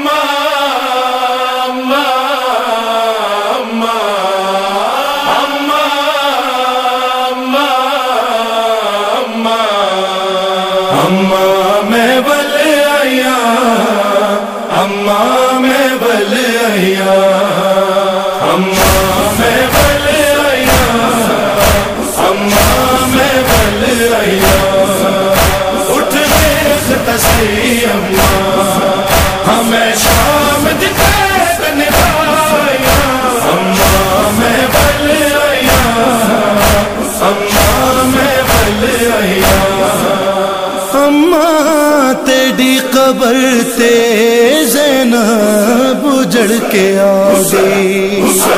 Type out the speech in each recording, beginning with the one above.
میں بل آیا اماں میں بل آیا اماں میں بل آیا اماں میں بل آیا اٹھ دیکھ تصویر اماں ہمیں شام دکھے نبھایا اماں میں بل آیا اماں میں بل آیا اماں تیری قبر تے زینب اجڑ کے آ گئی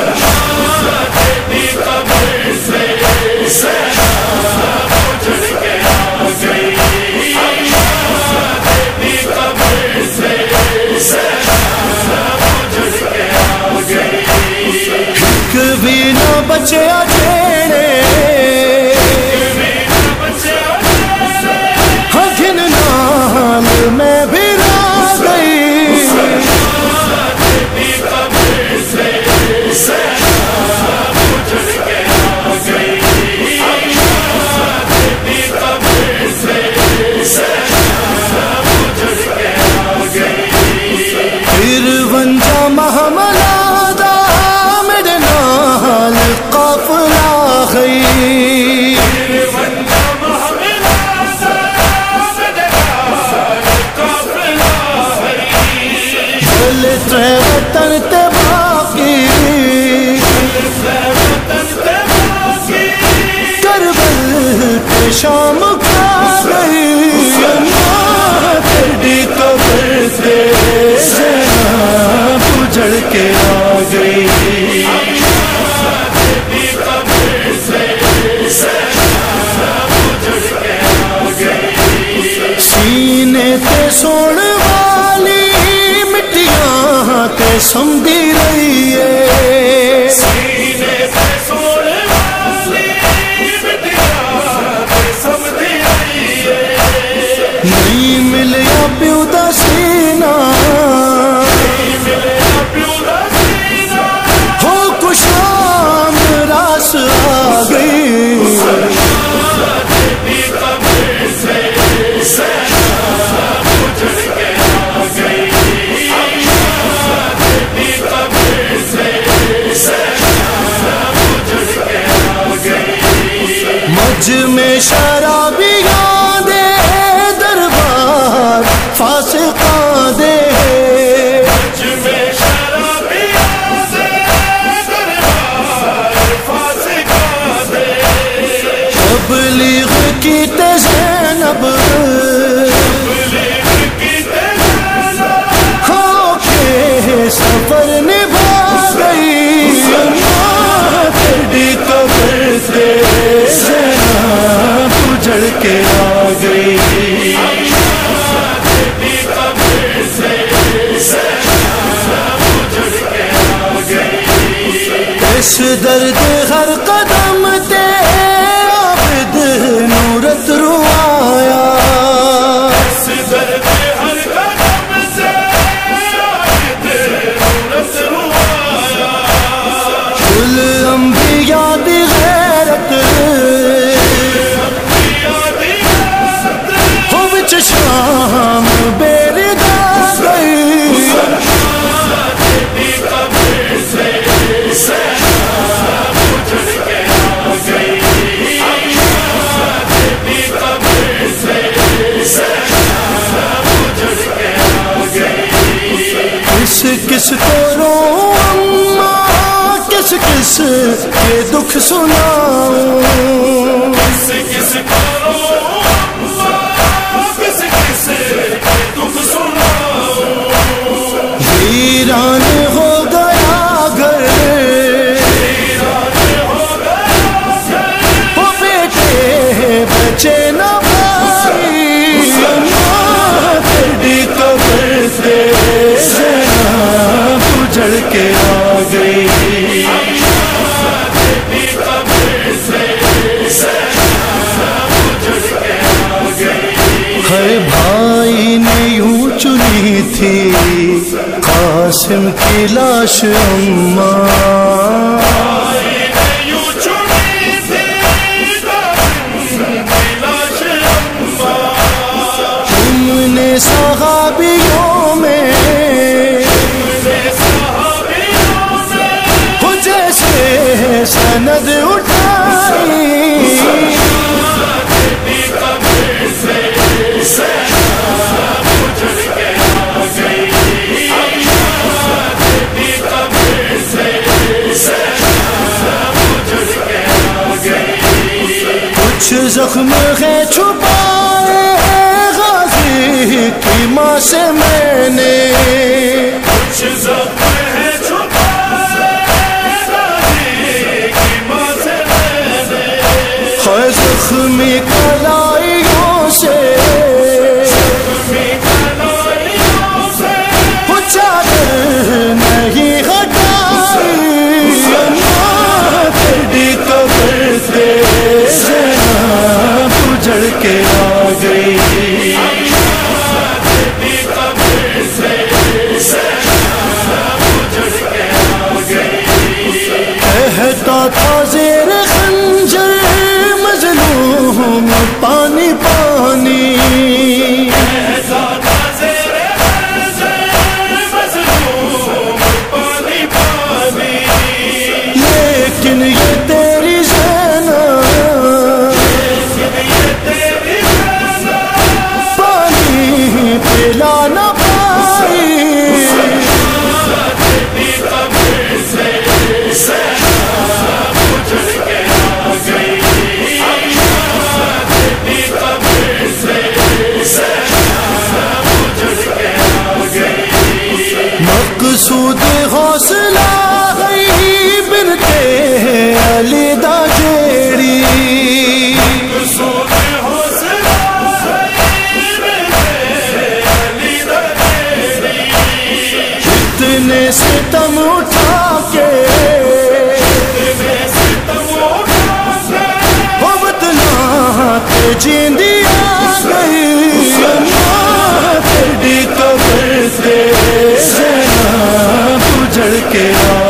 ایک بھی نہ بچیا جیڑے میں بھی را گئی پھر ونجا محملہ میرے نال قافلہ گئی وطن تے باقی کربل تے شام کھا گئی اماں تیری قبر تے زینب اجڑ کے آ گئی سینے تے سوڑ والی تے سمجھی رہی ہے سینے تے سونے والی تے سمجھی رہی ہے نہیں ملیا پیو دا سینہ ہو کشام راس آ گئی مجھ میں شرابیاں دے دربار فاسقاں دے مجھ میں شرابیاں دے دربار فاسقاں دے تبلیغ کی تے زینب ہو کے سفر نبھا گئی اماں تیری قبر سے اجڑ کے آ گئی اس درد ہر قدم تے عابد نورت روایا اس درد ہر قدم تے عابد نورت روایا کل انبیاء دی غیرت شام بیردا گئی کس کو رو اماں کس کس کے دکھ سناؤں کس کس کو رو ویران ہو گیا گھر وہ بیٹے بچے نہ بھائی اماں تیری قبر سے زینب اجڑ کے آ گئی ہر بھائی نے یوں چنی تھی قاسم کی لاش اماں، تم نے صحابیوں میں جیسے سند اٹھائی، کچھ زخم ہے چھپائے غازی کی ماں سے میں نے، کچھ زخم ہے چھپائے غازی کی ماں سے میں نے، خیر زخمی کلائیوں سے چادر نہیں ہٹائی، تیری قبر سے جناب اجڑ کے آ گئی، کہتا تھا زیر خنجر مظلوم پانی پانی، لیکن یہ تیری زینب پانی پلا نہ پائی، مقصود حوصلہ گئی بنتے علی دا جیڑی، مقصود حوصلہ گئی بنتے علی دا جیڑی، کتنے ستم اٹھا کے وطنا تے جیندی آ گئی، تیری قبر سے جڑ کے